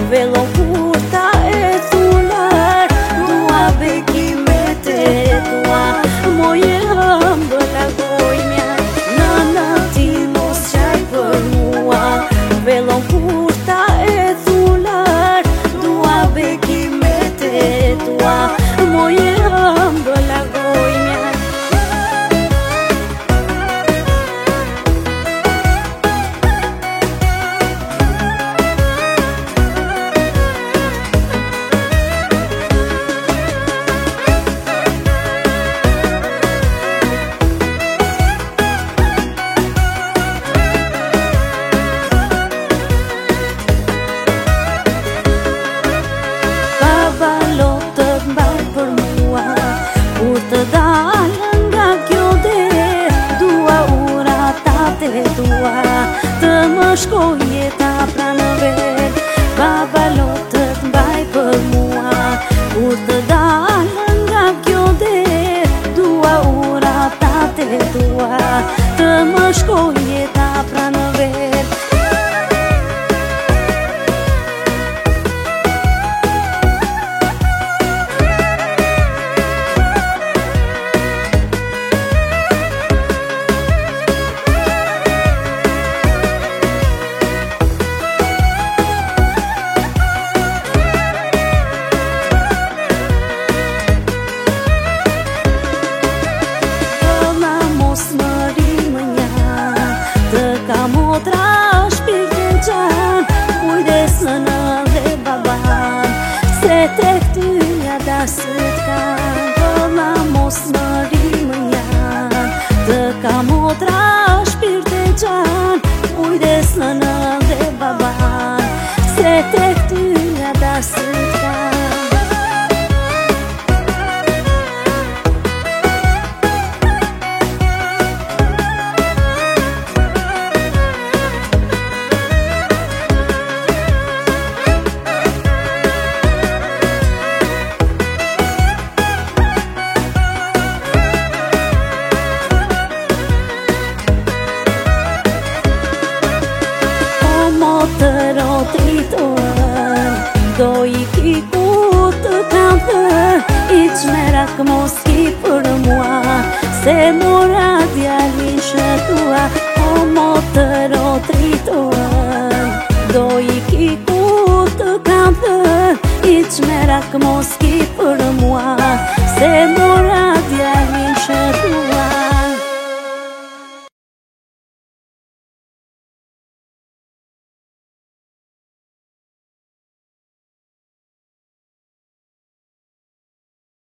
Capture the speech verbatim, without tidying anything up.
Vellon kurta e thular, dua bekimet e tua. Moje hëmbë lagoj mja, nëna ti mos qaj për mua. Vellon kurta e thular, dua bekimet e tua. Moje hëmbë lagoj mja. Të dalën nga kjo der, dua uratat e tua, të më shkoj jeta pranë ver. Baba lotët mbaj për mua, kur të dalën nga kjo der, dua uratat e tua, të më shkoj jeta pranë ver. Motra shpirtin qan, kujdes nëna dhe baban, se tek ty ja dasët kan. Vëlla mos më rrimë njan, të ka motra shpirtin qan, kujdes nëna dhe baban, se tek ty ja dasët kan. Të rotritohen, do i ki ku të kam thër, i qmerak mos ki për mua, se mora djalin shëtua. O mo të rotritohen, do i ki ku të kam thër, i qmerak mos ki për mua.